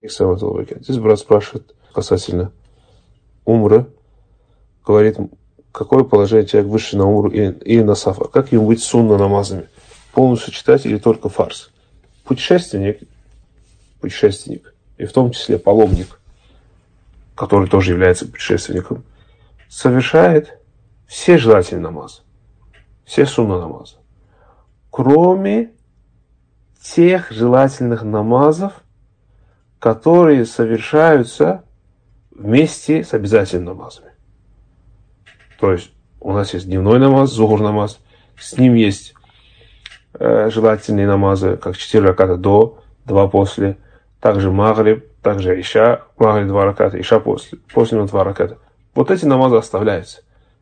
Здесь брат спрашивает касательно умры. Говорит, какое положение человек вышли на умру и на сафар? Как ему быть сунна намазами? Полностью читать или только фарс? Путешественник, и в том числе паломник, который тоже является путешественником, совершает все желательные намазы, все сунна намазы, кроме тех желательных намазов, которые совершаются вместе с обязательными намазами. То есть у нас есть дневной намаз, зухур намаз, с ним есть желательные намазы, как 4 раката до, 2 после, также магриб, также иша, магриб 2 раката, иша после него 2 раката. Вот эти намазы оставляются.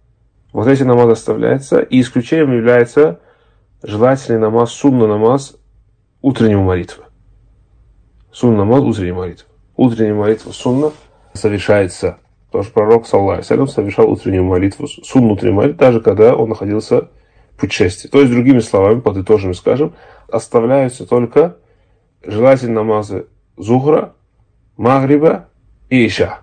И исключением является желательный намаз, сунна намаз утреннего молитвы. Сунна намаз утренней молитвы. Утренняя молитва сунна совершается. Потому что пророк, саллаллаху алейхи ва саллям, совершал утреннюю молитву, сунну утренней молитвы, даже когда он находился в путешествии. То есть, другими словами, подытожим и скажем, оставляются только желательные намазы зухра, магриба и иша.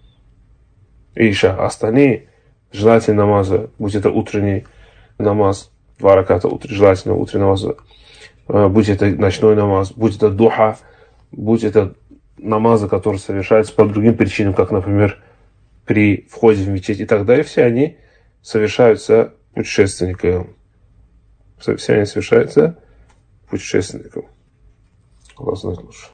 Остальные желательные намазы, будь это утренний намаз, 2 раката желательного утреннего намаза, будь это ночной намаз, будь это духа, будь это намазы, которые совершаются по другим причинам, как, например, при входе в мечеть и так далее, все они совершаются путешественником. Аллах знает лучше.